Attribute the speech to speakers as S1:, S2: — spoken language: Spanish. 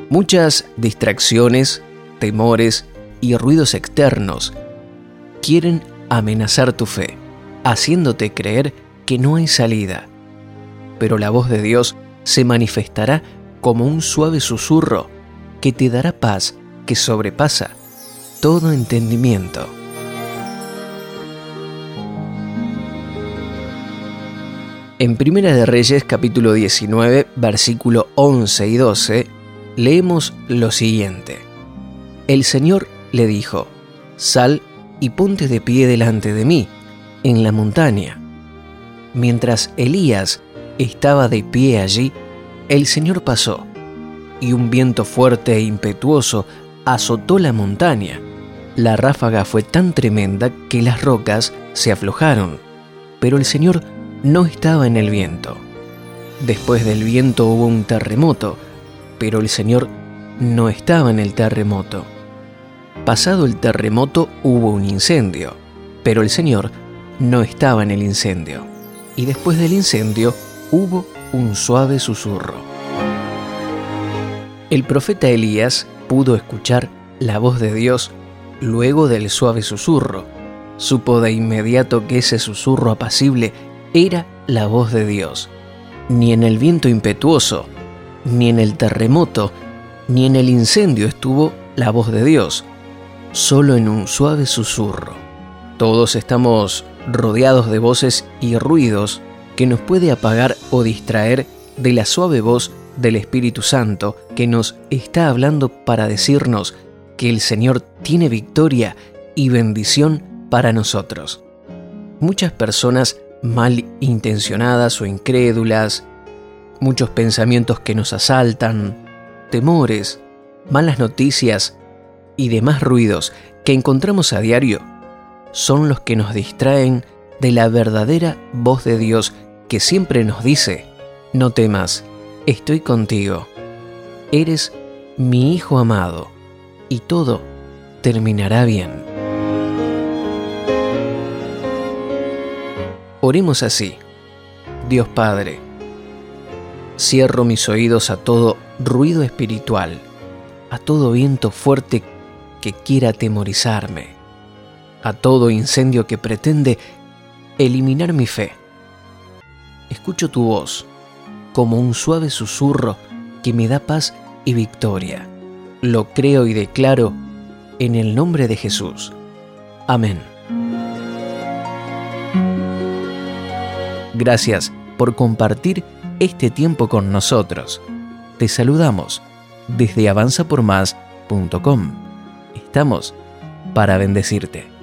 S1: Muchas distracciones, temores y ruidos externos quieren amenazar tu fe, haciéndote creer que no hay salida. Pero la voz de Dios se manifestará como un suave susurro que te dará paz que sobrepasa todo entendimiento. En Primera de Reyes, capítulo 19, versículo 11 y 12, leemos lo siguiente. El Señor le dijo: «Sal y ponte de pie delante de mí, en la montaña». Mientras Elías estaba de pie allí, el Señor pasó, y un viento fuerte e impetuoso azotó la montaña. La ráfaga fue tan tremenda que las rocas se aflojaron, pero el Señor no estaba en el viento. Después del viento hubo un terremoto, pero el Señor no estaba en el terremoto. Pasado el terremoto hubo un incendio, pero el Señor no estaba en el incendio. Y después del incendio hubo un suave susurro. El profeta Elías pudo escuchar la voz de Dios luego del suave susurro. Supo de inmediato que ese susurro apacible era la voz de Dios. Ni en el viento impetuoso, ni en el terremoto, ni en el incendio estuvo la voz de Dios, solo en un suave susurro. Todos estamos rodeados de voces y ruidos que nos puede apagar o distraer de la suave voz del Espíritu Santo que nos está hablando para decirnos que el Señor tiene victoria y bendición para nosotros. Muchas personas malintencionadas o incrédulas, muchos pensamientos que nos asaltan, temores, malas noticias y demás ruidos que encontramos a diario son los que nos distraen de la verdadera voz de Dios que siempre nos dice: no temas, estoy contigo, eres mi Hijo amado y todo terminará bien. Oremos así. Dios Padre, cierro mis oídos a todo ruido espiritual, a todo viento fuerte que quiera atemorizarme, a todo incendio que pretende eliminar mi fe. Escucho tu voz como un suave susurro que me da paz y victoria. Lo creo y declaro en el nombre de Jesús. Amén. Gracias por compartir este tiempo con nosotros. Te saludamos desde avanzapormás.com. Estamos para bendecirte.